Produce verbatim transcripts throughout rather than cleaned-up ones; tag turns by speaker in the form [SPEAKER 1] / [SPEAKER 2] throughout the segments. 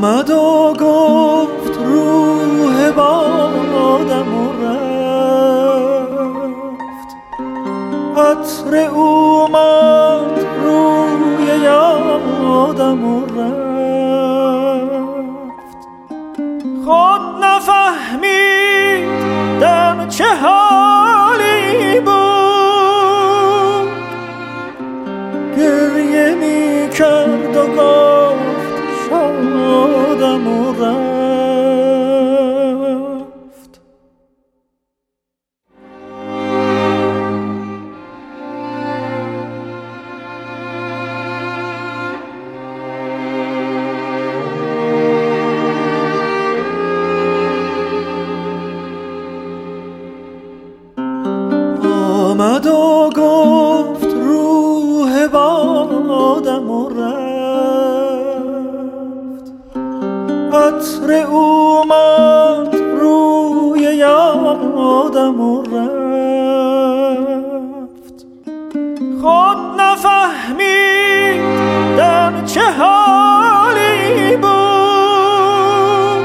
[SPEAKER 1] آمد و گفت روح بادم و رفت، عطر اومد روی یادم و رفت. خود نفهمیدم چه حالی بود، گریه می کرد و گفت شادم و رفت. آمد و گفت روح بادم و رفت، عطر اومد روی یادم و رفت. خود نفهمیدم چه حالی بود،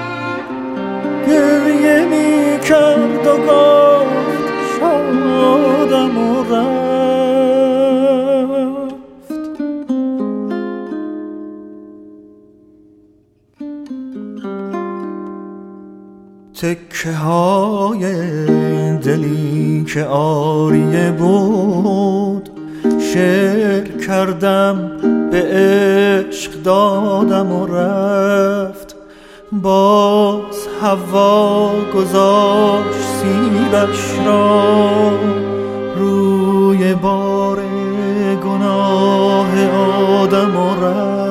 [SPEAKER 1] گریه می کرد و گفت شادم و رفت. تکه های دلی که آریه بود، شعر کردم به عشق دادم و رفت. باز هوا گذاشت سیبش را روی بار گناه آدم و رفت.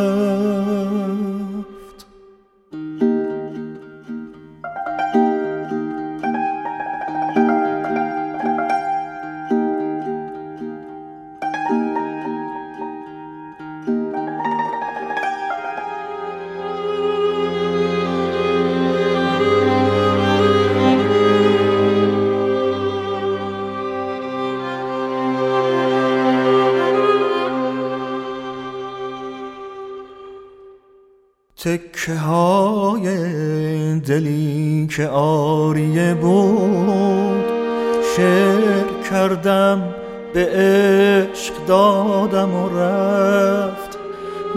[SPEAKER 1] تکه های دلی که آریه بود، شعر کردم به عشق دادم و رفت.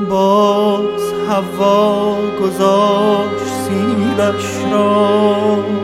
[SPEAKER 1] باز هوا گذاشت سیبش را